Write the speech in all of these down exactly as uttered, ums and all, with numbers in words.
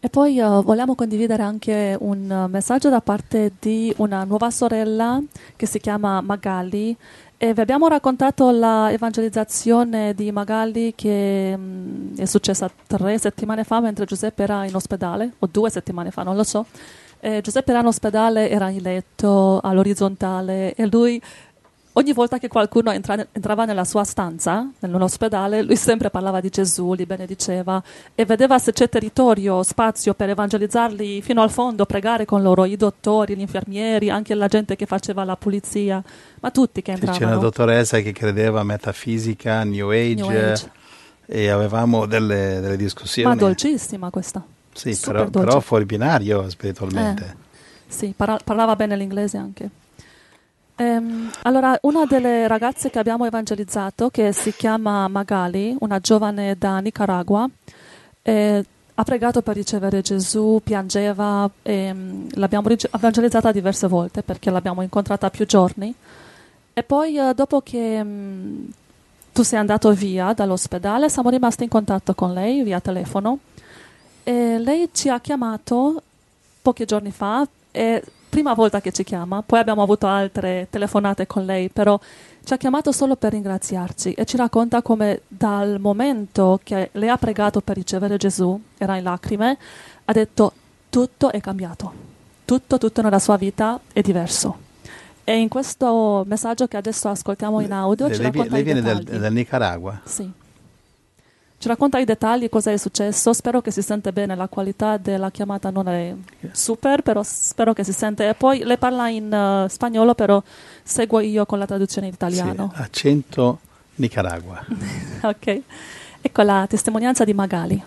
E poi uh, vogliamo condividere anche un uh, messaggio da parte di una nuova sorella che si chiama Magali e vi abbiamo raccontato la evangelizzazione di Magali che um, è successa tre settimane fa mentre Giuseppe era in ospedale, o due settimane fa, non lo so. E Giuseppe era in ospedale, era in letto all'orizzontale e lui ogni volta che qualcuno entra, entrava nella sua stanza, nell'ospedale, lui sempre parlava di Gesù, li benediceva e vedeva se c'è territorio, spazio per evangelizzarli fino al fondo, pregare con loro, i dottori, gli infermieri, anche la gente che faceva la pulizia, ma tutti che entravano. C'è una dottoressa che credeva a metafisica, New Age, New Age. E avevamo delle, delle discussioni. Ma dolcissima questa. Sì, però, però fuori binario spiritualmente. Eh, sì, parla, parlava bene l'inglese anche. Um, allora, una delle ragazze che abbiamo evangelizzato, che si chiama Magali, una giovane da Nicaragua, eh, ha pregato per ricevere Gesù, piangeva, e, um, l'abbiamo evangelizzata diverse volte perché l'abbiamo incontrata più giorni. E poi, uh, dopo che um, tu sei andato via dall'ospedale, siamo rimasti in contatto con lei via telefono. E lei ci ha chiamato pochi giorni fa. E prima volta che ci chiama, poi abbiamo avuto altre telefonate con lei, però ci ha chiamato solo per ringraziarci e ci racconta come dal momento che lei ha pregato per ricevere Gesù, era in lacrime, ha detto tutto è cambiato, tutto, tutto nella sua vita è diverso. E in questo messaggio che adesso ascoltiamo in audio lei, ci racconta lei i viene dettagli. dal, dal Nicaragua? Sì. Ci racconta i dettagli, cosa è successo, spero che si sente bene, la qualità della chiamata non è super, però spero che si sente. E poi lei parla in uh, spagnolo, però seguo io con la traduzione in italiano. Sì, accento Nicaragua. Ok, ecco la testimonianza di Magali.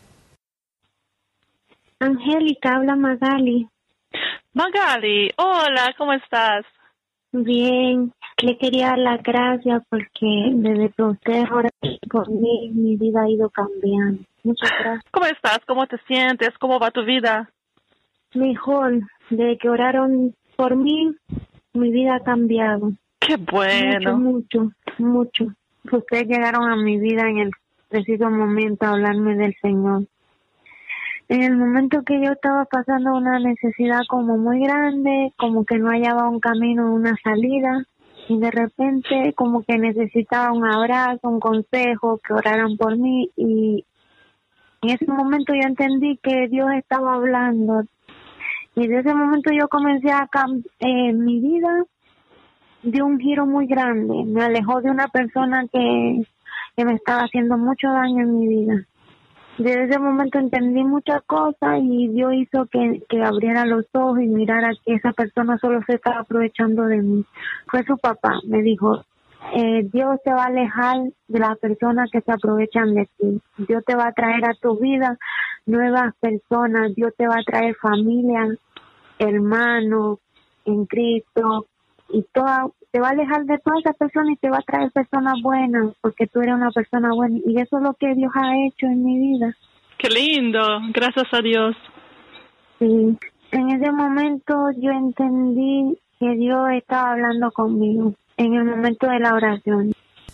Angélica, habla Magali. Magali, hola, ¿cómo estás? Bien, le quería dar las gracias porque desde que usted ahora por mí, mi vida ha ido cambiando. Muchas gracias. ¿Cómo estás? ¿Cómo te sientes? ¿Cómo va tu vida? Mejor, desde que oraron por mí, mi vida ha cambiado. Qué bueno. Mucho, mucho, mucho. Ustedes llegaron a mi vida en el preciso momento a hablarme del Señor. En el momento que yo estaba pasando una necesidad como muy grande, como que no hallaba un camino, una salida, y de repente como que necesitaba un abrazo, un consejo, que oraran por mí, y en ese momento yo entendí que Dios estaba hablando, y de ese momento yo comencé a cambiar eh, mi vida dio un giro muy grande, me alejó de una persona que, que me estaba haciendo mucho daño en mi vida. Desde ese momento entendí muchas cosas y Dios hizo que, que abriera los ojos y mirara que esa persona solo se estaba aprovechando de mí. Fue su papá, me dijo, eh, Dios te va a alejar de las personas que se aprovechan de ti. Dios te va a traer a tu vida nuevas personas, Dios te va a traer familia, hermanos en Cristo, y toda, te va a alejar de todas esas personas y te va a traer personas buenas, porque tú eres una persona buena, y eso es lo que Dios ha hecho en mi vida. ¡Qué lindo! Gracias a Dios. Sí, en ese momento yo entendí que Dios estaba hablando conmigo, en il momento della orazione.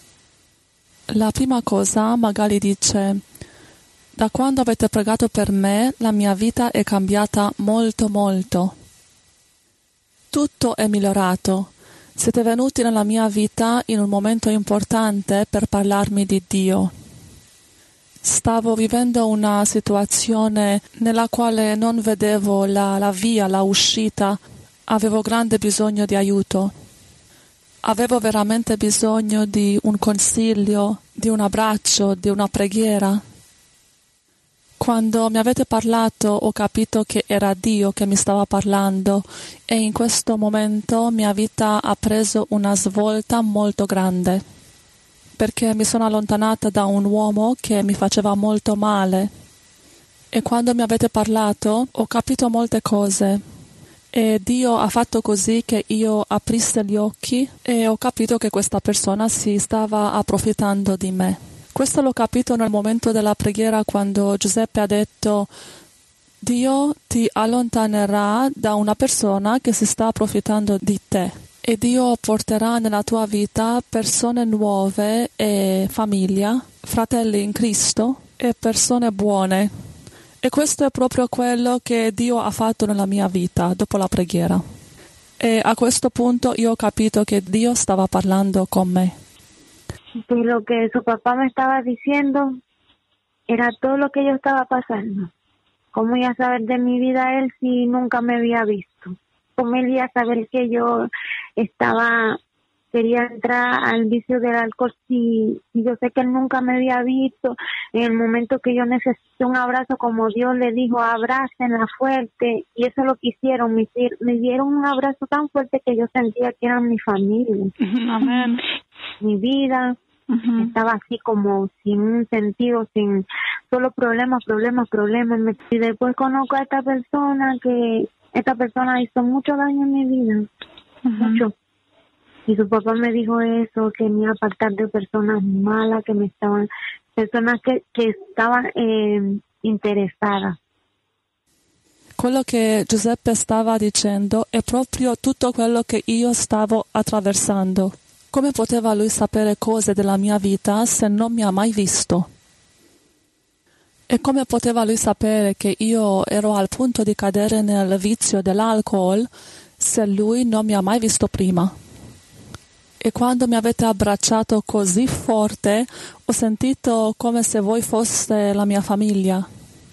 La prima cosa, Magali dice, da quando avete pregato per me, la mia vita è cambiata molto molto. Tutto è migliorato. Siete venuti nella mia vita in un momento importante per parlarmi di Dio. Stavo vivendo una situazione nella quale non vedevo la, la via, la uscita. Avevo grande bisogno di aiuto. Avevo veramente bisogno di un consiglio, di un abbraccio, di una preghiera. Quando mi avete parlato ho capito che era Dio che mi stava parlando e in questo momento mia vita ha preso una svolta molto grande, perché mi sono allontanata da un uomo che mi faceva molto male e quando mi avete parlato ho capito molte cose e Dio ha fatto così che io aprissi gli occhi e ho capito che questa persona si stava approfittando di me. Questo l'ho capito nel momento della preghiera quando Giuseppe ha detto Dio ti allontanerà da una persona che si sta approfittando di te e Dio porterà nella tua vita persone nuove e famiglia, fratelli in Cristo e persone buone E questo è proprio quello che Dio ha fatto nella mia vita dopo la preghiera. E a questo punto io ho capito che Dio stava parlando con me. Pues lo que su papá me estaba diciendo era todo lo que yo estaba pasando. ¿Cómo iba a saber de mi vida él si nunca me había visto? ¿Cómo él iba a saber que yo estaba, quería entrar al vicio del alcohol si, si yo sé que él nunca me había visto? En el momento que yo necesité un abrazo, como Dios le dijo, abrácenla fuerte, y eso lo que hicieron, me, me dieron un abrazo tan fuerte que yo sentía que eran mi familia. Amén. Mi vida uh-huh. estaba así como sin un sentido, sin solo problemas, problemas, problemas. Y después conozco a esta persona que esta persona hizo mucho daño en mi vida, uh-huh. mucho. Y su papá me dijo eso, que me iba a apartar de personas malas, que me estaban, personas que, che stavano eh, interessate. Quello che Giuseppe stava dicendo è proprio tutto quello che io stavo attraversando. Come poteva lui sapere cose della mia vita se non mi ha mai visto? E come poteva lui sapere che io ero al punto di cadere nel vizio dell'alcol se lui non mi ha mai visto prima? E quando mi avete abbracciato così forte, ho sentito come se voi foste la mia famiglia.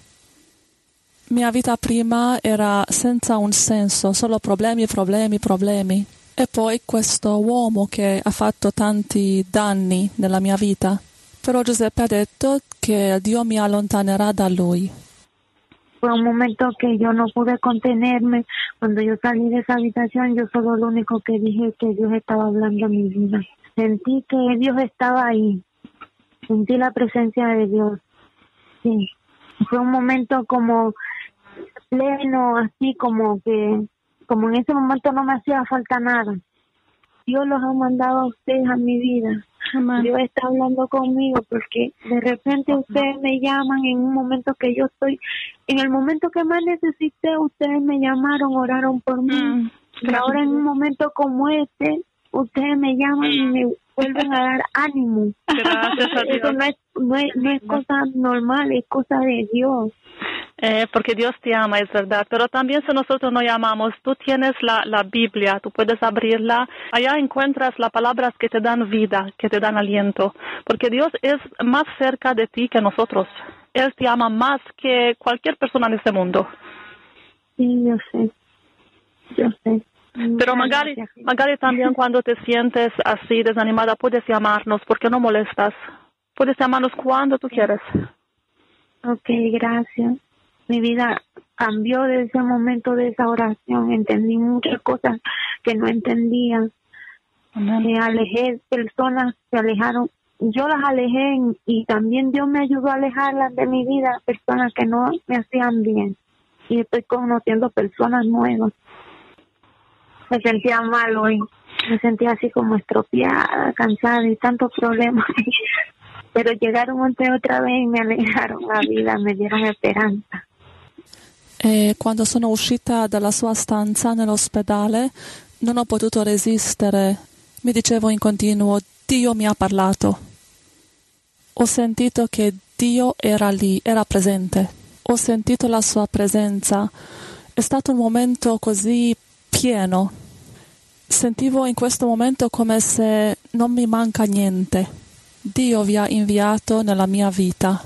Mia vita prima era senza un senso, solo problemi, problemi, problemi. E poi questo uomo che ha fatto tanti danni nella mia vita. Però Giuseppe ha detto che Dio mi allontanerà da lui. Fue un momento que yo no pude contenerme. Cuando yo salí de esa habitación, yo solo lo único que dije es que Dios estaba hablando en mi vida. Sentí que Dios estaba ahí. Sentí la presencia de Dios. Sí. Fue un momento como pleno, así como que, como en ese momento no me hacía falta nada. Dios los ha mandado a ustedes a mi vida. Amén. Dios está hablando conmigo porque de repente ustedes me llaman en un momento que yo estoy, en el momento que más necesité, ustedes me llamaron, oraron por mí. Mm. Y ahora en un momento como este, ustedes me llaman y me vuelven a dar ánimo. Gracias a Dios. Eso no es, no es, no es cosa normal, es cosa de Dios. Eh, porque Dios te ama, es verdad. Pero también si nosotros no llamamos, tú tienes la, la Biblia, tú puedes abrirla. Allá encuentras las palabras que te dan vida, que te dan aliento. Porque Dios es más cerca de ti que nosotros. Él te ama más que cualquier persona en este mundo. Sí, yo sé. Yo sé. Pero Magali, Magali, también cuando te sientes así desanimada, puedes llamarnos porque no molestas. Puedes llamarnos cuando tú quieres. Ok, gracias. Mi vida cambió desde ese momento de esa oración. Entendí muchas cosas que no entendía. Me alejé, personas se alejaron. Yo las alejé y también Dios me ayudó a alejarlas de mi vida, personas que no me hacían bien. Y estoy conociendo personas nuevas. Me sentía mal hoy. Me sentía así como estropeada, cansada y tantos problemas. Pero llegaron otra vez y me alegraron la vida, me dieron speranza. E quando sono uscita dalla sua stanza nell'ospedale non ho potuto resistere. Mi dicevo in continuo, Dio mi ha parlato. Ho sentito che Dio era lì, era presente. Ho sentito la sua presenza. È stato un momento così pieno. Sentivo in questo momento come se non mi manca niente. Dio vi ha inviato nella mia vita.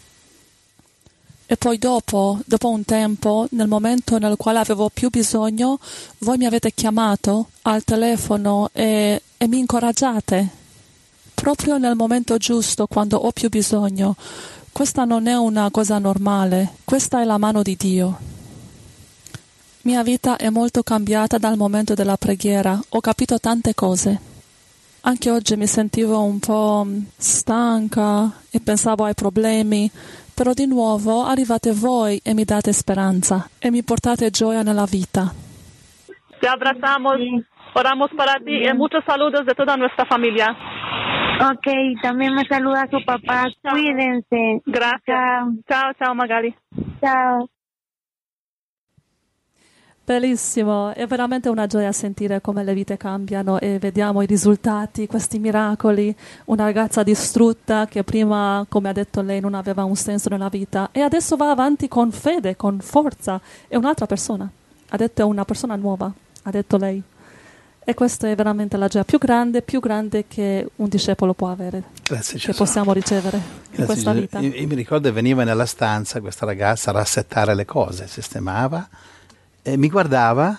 E poi dopo, dopo un tempo, nel momento nel quale avevo più bisogno, voi mi avete chiamato al telefono e, e mi incoraggiate. Proprio nel momento giusto, quando ho più bisogno. Questa non è una cosa normale, questa è la mano di Dio. Mia vita è molto cambiata dal momento della preghiera, ho capito tante cose. Anche oggi mi sentivo un po' stanca e pensavo ai problemi, però di nuovo arrivate voi e mi date speranza e mi portate gioia nella vita. Te abrazamos, oramos para ti y muchos saludos de toda nuestra familia. Ok, también me saluda su papá. Chao. Cuídense. Gracias. Chao, chao, chao Magali. Chao. Bellissimo, è veramente una gioia sentire come le vite cambiano e vediamo i risultati, questi miracoli. Una ragazza distrutta che prima, come ha detto lei, non aveva un senso nella vita e adesso va avanti con fede, con forza. È un'altra persona, ha detto è una persona nuova, ha detto lei. E questa è veramente la gioia più grande, più grande che un discepolo può avere, Grazie, che Gesù. possiamo ricevere Grazie, in questa Gesù. vita. Io, io mi ricordo che veniva nella stanza questa ragazza a rassettare le cose, sistemava e mi guardava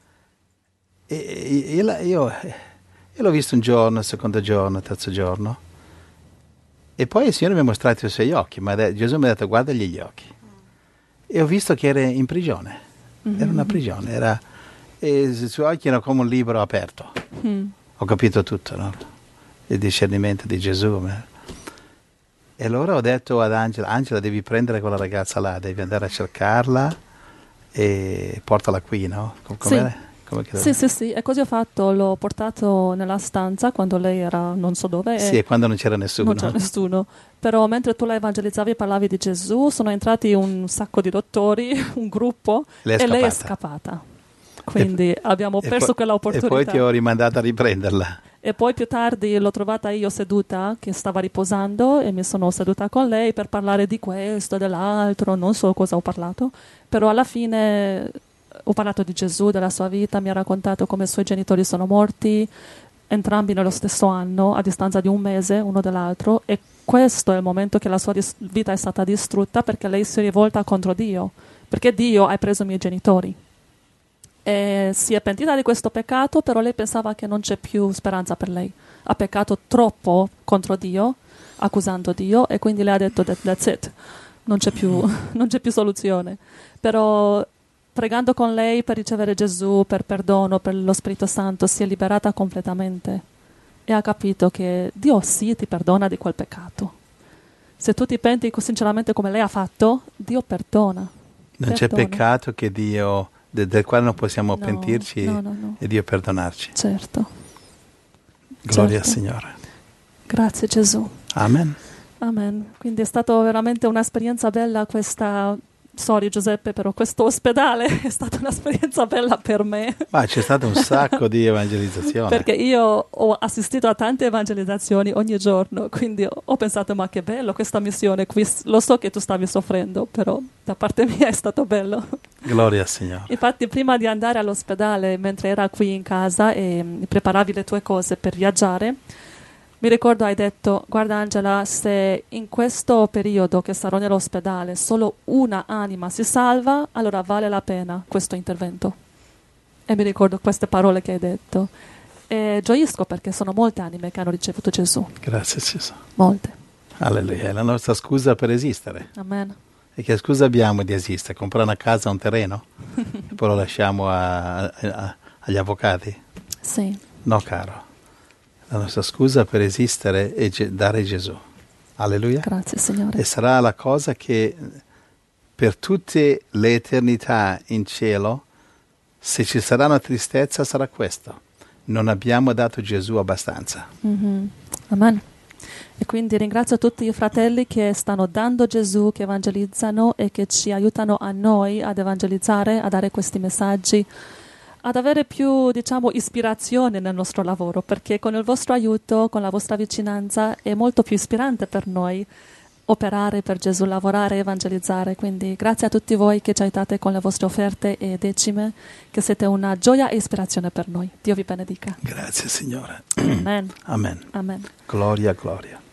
e, e- e la- io, io l'ho visto un giorno, il secondo giorno, il terzo giorno e poi il Signore mi ha mostrato i suoi occhi, ma Gesù mi ha detto guardagli gli occhi e ho visto che era in prigione, era una prigione, era, e i suoi occhi erano come un libro aperto. Mm. Ho capito tutto, no? Il discernimento di Gesù. ma- E allora ho detto ad Angela, Angela devi prendere quella ragazza là, devi andare a cercarla e portala qui, no? Com- com'era? Come che- Sì, sì, sì, e così ho fatto, l'ho portato nella stanza quando lei era non so dove. Sì, e e quando non c'era nessuno. non c'era nessuno. Però mentre tu la evangelizzavi e parlavi di Gesù, sono entrati un sacco di dottori, un gruppo, Lei è e lei è scappata. scappata. Quindi abbiamo E perso poi- quella E opportunità. poi ti ho rimandato a riprenderla. E poi più tardi l'ho trovata io seduta, che stava riposando, e mi sono seduta con lei per parlare di questo, dell'altro, non so cosa ho parlato, però alla fine ho parlato di Gesù, della sua vita, mi ha raccontato come i suoi genitori sono morti, entrambi nello stesso anno, a distanza di un mese uno dall'altro, e questo è il momento che la sua dis- vita è stata distrutta perché lei si è rivolta contro Dio, perché Dio ha preso i miei genitori. E si è pentita di questo peccato, però lei pensava che non c'è più speranza per lei. Ha peccato troppo contro Dio, accusando Dio, e quindi lei ha detto that, that's it, non c'è più, non c'è più soluzione. Però pregando con lei per ricevere Gesù, per perdono, per lo Spirito Santo, si è liberata completamente e ha capito che Dio sì ti perdona di quel peccato. Se tu ti penti sinceramente come lei ha fatto, Dio perdona. Non c'è Perdona. peccato che Dio, de- del quale non possiamo No, pentirci no, no, no. e Dio perdonarci. Certo. Gloria Certo. al Signore. Grazie Gesù. Amen. Amen. Quindi è stata veramente un'esperienza bella questa, sorry Giuseppe, però questo ospedale è stata un'esperienza bella per me. Ma c'è stato un sacco di evangelizzazione. Perché io ho assistito a tante evangelizzazioni ogni giorno, quindi ho- ho pensato ma che bello questa missione qui, lo so che tu stavi soffrendo, però da parte mia è stato bello. Gloria al Signore. Infatti prima di andare all'ospedale, mentre era qui in casa e mm, preparavi le tue cose per viaggiare, mi ricordo hai detto, guarda Angela, se in questo periodo che sarò nell'ospedale solo una anima si salva, allora vale la pena questo intervento. E mi ricordo queste parole che hai detto. E gioisco perché sono molte anime che hanno ricevuto Gesù, Grazie Gesù. molte. Alleluia. È la nostra scusa per esistere. Amen. E che scusa abbiamo di esistere? Comprare una casa, un terreno? E poi lo lasciamo a- a- agli avvocati? Sì, No, caro. La nostra scusa per esistere è ge- dare Gesù. Alleluia. grazie Signore. E sarà la cosa che per tutte le eternità in cielo, se ci sarà una tristezza, sarà questo. Non abbiamo dato Gesù abbastanza. Mhm. Amen. E quindi ringrazio tutti i fratelli che stanno dando Gesù, che evangelizzano e che ci aiutano a noi ad evangelizzare, a dare questi messaggi, ad avere più, diciamo, ispirazione nel nostro lavoro, perché con il vostro aiuto, con la vostra vicinanza, è molto più ispirante per noi operare per Gesù, lavorare, evangelizzare. Quindi grazie a tutti voi che ci aiutate con le vostre offerte e decime, che siete una gioia e ispirazione per noi. Dio vi benedica. Grazie Signore. Amen. Amen. Amen. Gloria, gloria.